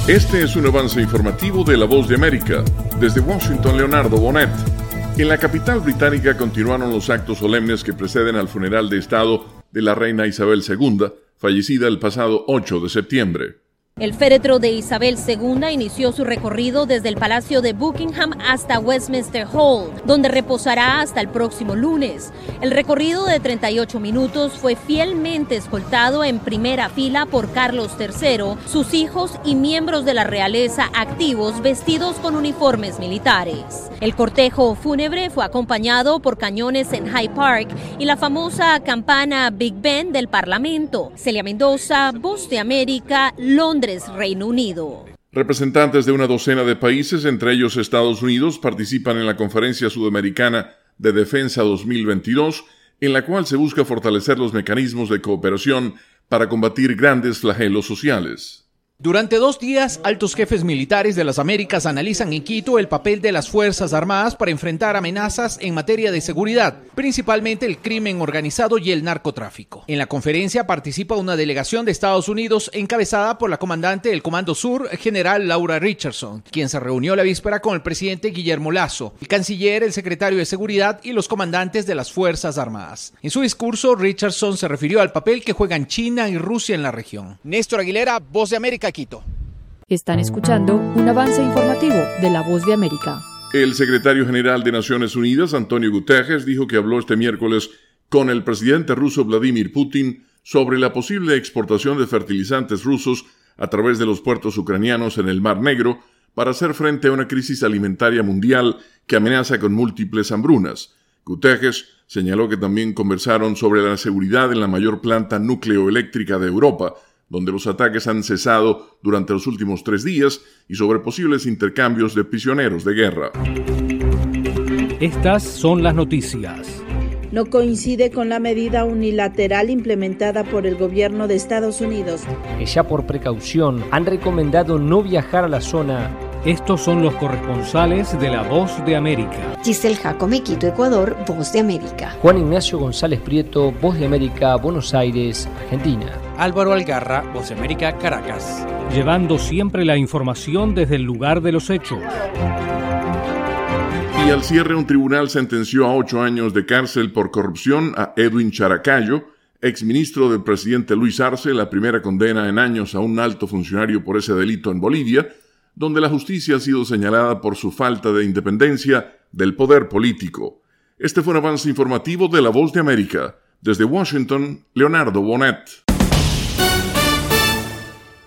Este es un avance informativo de La Voz de América. Desde Washington, Leonardo Bonet. En la capital británica continuaron los actos solemnes que preceden al funeral de Estado de la reina Isabel II, fallecida el pasado 8 de septiembre. El féretro de Isabel II inició su recorrido desde el Palacio de Buckingham hasta Westminster Hall, donde reposará hasta el próximo lunes. El recorrido de 38 minutos fue fielmente escoltado en primera fila por Carlos III, sus hijos y miembros de la realeza activos vestidos con uniformes militares. El cortejo fúnebre fue acompañado por cañones en Hyde Park y la famosa campana Big Ben del Parlamento. Celia Mendoza, Voz de América, Londres, Reino Unido. Representantes de una docena de países, entre ellos Estados Unidos, participan en la Conferencia Sudamericana de Defensa 2022, en la cual se busca fortalecer los mecanismos de cooperación para combatir grandes flagelos sociales. Durante 2 días, altos jefes militares de las Américas analizan en Quito el papel de las Fuerzas Armadas para enfrentar amenazas en materia de seguridad, principalmente el crimen organizado y el narcotráfico. En la conferencia participa una delegación de Estados Unidos encabezada por la comandante del Comando Sur, general Laura Richardson, quien se reunió la víspera con el presidente Guillermo Lasso, el canciller, el secretario de Seguridad y los comandantes de las Fuerzas Armadas. En su discurso, Richardson se refirió al papel que juegan China y Rusia en la región. Néstor Aguilera, Voz de América, Quito. Están escuchando un avance informativo de La Voz de América. El secretario general de Naciones Unidas, Antonio Guterres, dijo que habló este miércoles con el presidente ruso Vladimir Putin sobre la posible exportación de fertilizantes rusos a través de los puertos ucranianos en el Mar Negro para hacer frente a una crisis alimentaria mundial que amenaza con múltiples hambrunas. Guterres señaló que también conversaron sobre la seguridad en la mayor planta nucleoeléctrica de Europa, donde los ataques han cesado durante los últimos 3 días, y sobre posibles intercambios de prisioneros de guerra. Estas son las noticias. No coincide con la medida unilateral implementada por el gobierno de Estados Unidos. Ya por precaución han recomendado no viajar a la zona. Estos son los corresponsales de La Voz de América. Giselle Jacome, Quito, Ecuador, Voz de América. Juan Ignacio González Prieto, Voz de América, Buenos Aires, Argentina. Álvaro Algarra, Voz de América, Caracas. Llevando siempre la información desde el lugar de los hechos. Y al cierre, un tribunal sentenció a 8 años de cárcel por corrupción a Edwin Characayo, exministro del presidente Luis Arce, la primera condena en años a un alto funcionario por ese delito en Bolivia, donde la justicia ha sido señalada por su falta de independencia del poder político. Este fue un avance informativo de La Voz de América. Desde Washington, Leonardo Bonet.